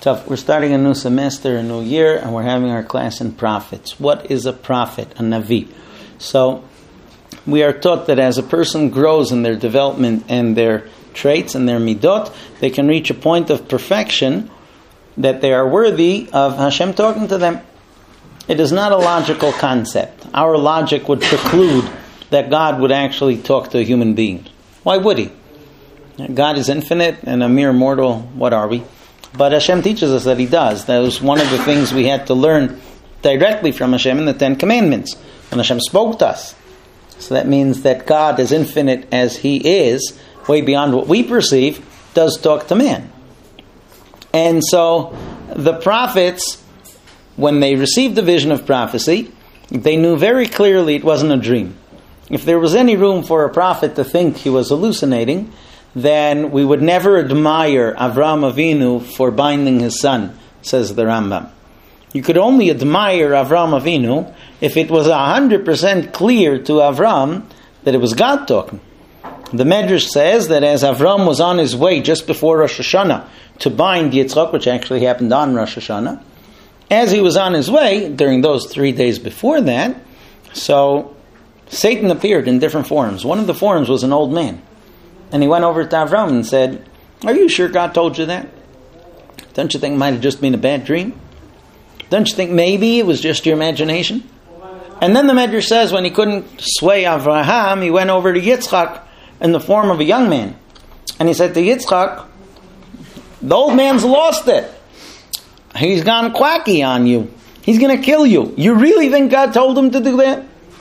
So we're starting a new semester, a new year, and we're having our class in prophets. What is a prophet, a Navi? So we are taught that as a person grows in their development and their traits and their midot, they can reach a point of perfection that they are worthy of Hashem talking to them. It is not a logical concept. Our logic would preclude that God would actually talk to a human being. Why would he? God is infinite and a mere mortal, what are we? But Hashem teaches us that he does. That was one of the things we had to learn directly from Hashem in the Ten Commandments, when Hashem spoke to us. So that means that God, as infinite as he is, way beyond what we perceive, does talk to man. And so the prophets, when they received the vision of prophecy, they knew very clearly it wasn't a dream. If there was any room for a prophet to think he was hallucinating, then we would never admire Avraham Avinu for binding his son, says the Rambam. You could only admire Avraham Avinu if it was 100% clear to Avraham that it was God talking. The Medrash says that as Avraham was on his way just before Rosh Hashanah to bind Yitzchak, which actually happened on Rosh Hashanah, as he was on his way during those 3 days before that, so Satan appeared in different forms. One of the forms was an old man. And he went over to Avram and said, "Are you sure God told you that? Don't you think it might have just been a bad dream? Don't you think maybe it was just your imagination?" And then the Medrash says when he couldn't sway Avraham, he went over to Yitzchak in the form of a young man. And he said to Yitzchak, "The old man's lost it. He's gone quacky on you. He's going to kill you. You really think God told him to do that?"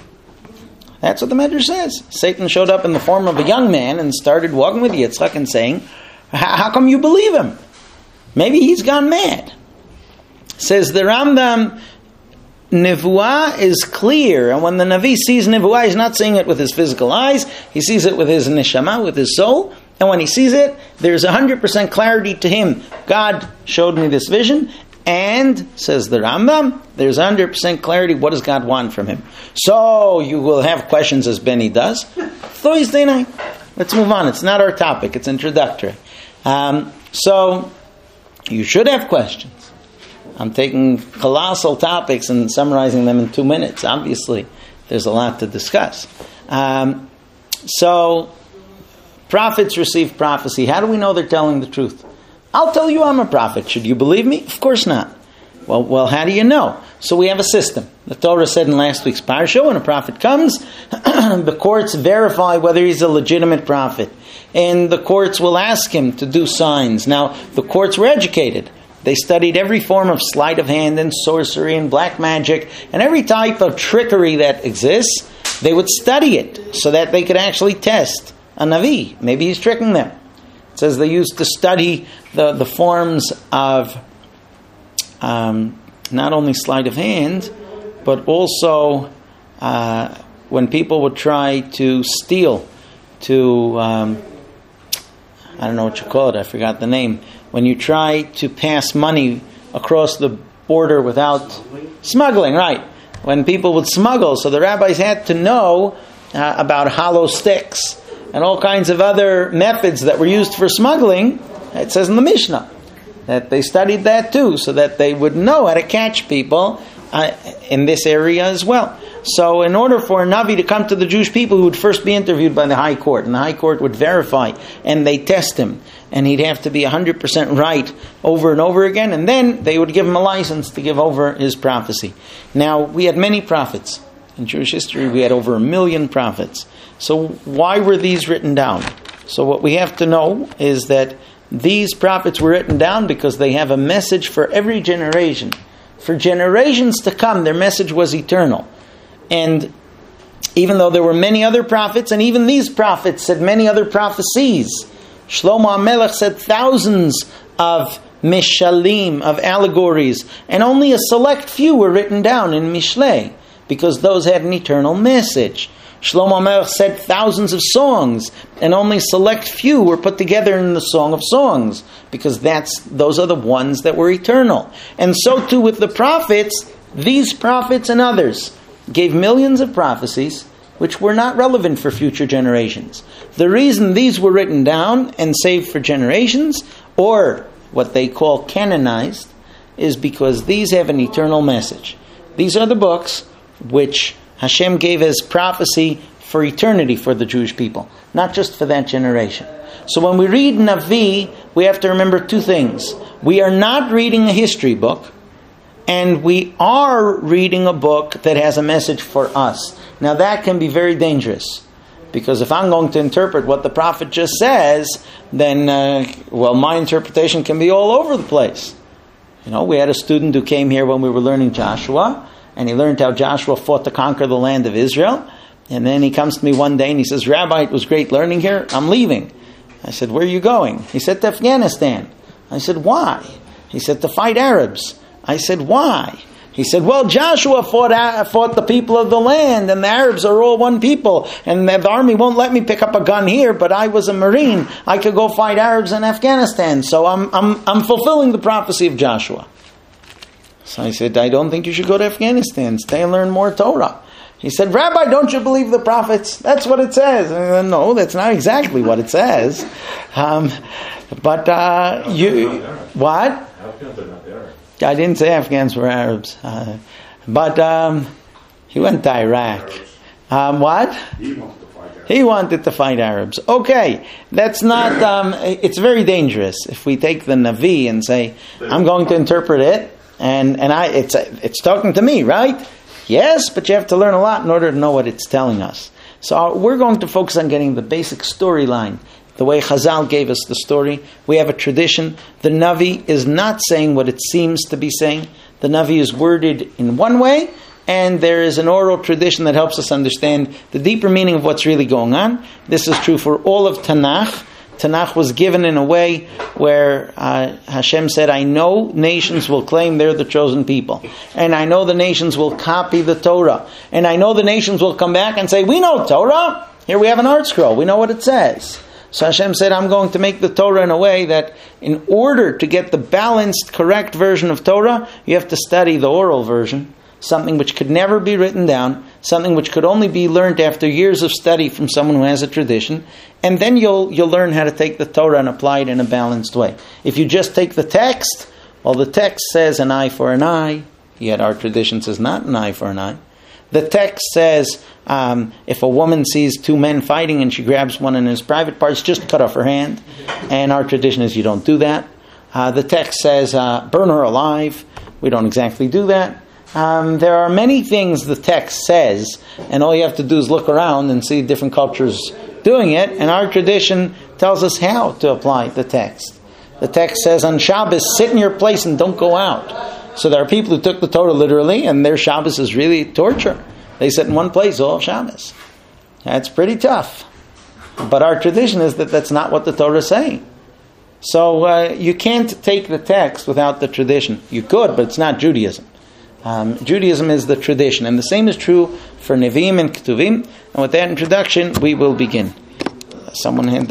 That's what the Medrash says. Satan showed up in the form of a young man and started walking with Yitzchak and saying, "How come you believe him? Maybe he's gone mad." Says the Rambam, Nevuah is clear. And when the Navi sees Nevuah, he's not seeing it with his physical eyes. He sees it with his neshama, with his soul. And when he sees it, there's 100% clarity to him. God showed me this vision. And, says the Rambam, there's 100% clarity. What does God want from him? So, you will have questions as Benny does. Thursday night. Let's move on. It's not our topic. It's introductory. So, you should have questions. I'm taking colossal topics and summarizing them in 2 minutes. Obviously, there's a lot to discuss. So, prophets receive prophecy. How do we know they're telling the truth? I'll tell you I'm a prophet. Should you believe me? Of course not. Well, how do you know? So we have a system. The Torah said in last week's parsha, when a prophet comes, the courts verify whether he's a legitimate prophet. And the courts will ask him to do signs. Now, the courts were educated. They studied every form of sleight of hand and sorcery and black magic and every type of trickery that exists. They would study it so that they could actually test a Navi. Maybe he's tricking them. It says they used to study the forms of not only sleight of hand, but also when people would try to steal, I don't know what you call it, I forgot the name. When you try to pass money across the border without smuggling, right? When people would smuggle, so the rabbis had to know about hollow sticks and all kinds of other methods that were used for smuggling. It says in the Mishnah that they studied that too, so that they would know how to catch people in this area as well. So in order for a Navi to come to the Jewish people, he would first be interviewed by the High Court, and the High Court would verify, and they test him, and he'd have to be 100% right over and over again, and then they would give him a license to give over his prophecy. Now, we had many prophets. In Jewish history, we had over 1 million prophets. So why were these written down? So what we have to know is that these prophets were written down because they have a message for every generation. For generations to come, their message was eternal. And even though there were many other prophets, and even these prophets said many other prophecies, Shlomo HaMelech said thousands of mishalim, of allegories, and only a select few were written down in Mishlei, because those had an eternal message. Shlomo HaMelech said thousands of songs, and only select few were put together in the Song of Songs, because those are the ones that were eternal. And so too with the prophets, these prophets and others gave millions of prophecies which were not relevant for future generations. The reason these were written down and saved for generations, or what they call canonized, is because these have an eternal message. These are the books which Hashem gave as prophecy for eternity for the Jewish people, not just for that generation. So when we read Navi, we have to remember two things. We are not reading a history book, and we are reading a book that has a message for us. Now that can be very dangerous, because if I'm going to interpret what the prophet just says, then, my interpretation can be all over the place. We had a student who came here when we were learning Joshua, and he learned how Joshua fought to conquer the land of Israel. And then he comes to me one day and he says, "Rabbi, it was great learning here. I'm leaving." I said, "Where are you going?" He said, "To Afghanistan." I said, "Why?" He said, "To fight Arabs." I said, "Why?" He said, "Well, Joshua fought the people of the land, and the Arabs are all one people, and the army won't let me pick up a gun here, but I was a Marine. I could go fight Arabs in Afghanistan, so I'm fulfilling the prophecy of Joshua." So I said, "I don't think you should go to Afghanistan. Stay and learn more Torah." He said, "Rabbi, don't you believe the prophets? That's what it says." And I said, "No, that's not exactly what it says." What? Afghans are not Arabs. I didn't say Afghans were Arabs. He went to Iraq. What? He wanted to fight Arabs. Okay, that's not, it's very dangerous if we take the Navi and say, I'm going to interpret it, and it's talking to me, right? Yes, but you have to learn a lot in order to know what it's telling us. So we're going to focus on getting the basic storyline, the way Chazal gave us the story. We have a tradition. The Navi is not saying what it seems to be saying. The Navi is worded in one way, and there is an oral tradition that helps us understand the deeper meaning of what's really going on. This is true for all of Tanakh. Tanakh was given in a way where Hashem said, I know nations will claim they're the chosen people. And I know the nations will copy the Torah. And I know the nations will come back and say, we know Torah. Here we have an art scroll. We know what it says. So Hashem said, I'm going to make the Torah in a way that in order to get the balanced, correct version of Torah, you have to study the oral version. Something which could never be written down, something which could only be learned after years of study from someone who has a tradition, and then you'll learn how to take the Torah and apply it in a balanced way. If you just take the text, well, the text says an eye for an eye, yet our tradition says not an eye for an eye. The text says if a woman sees two men fighting and she grabs one in his private parts, just cut off her hand, and our tradition is you don't do that. The text says burn her alive. We don't exactly do that. There are many things the text says, and all you have to do is look around and see different cultures doing it, and our tradition tells us how to apply the text. The text says on Shabbos, sit in your place and don't go out. So there are people who took the Torah literally, and their Shabbos is really torture. They sit in one place all Shabbos. That's pretty tough. But our tradition is that that's not what the Torah is saying. So you can't take the text without the tradition. You could, but it's not Judaism. Judaism is the tradition, and the same is true for Nevi'im and Ketuvim. And with that introduction, we will begin. Someone had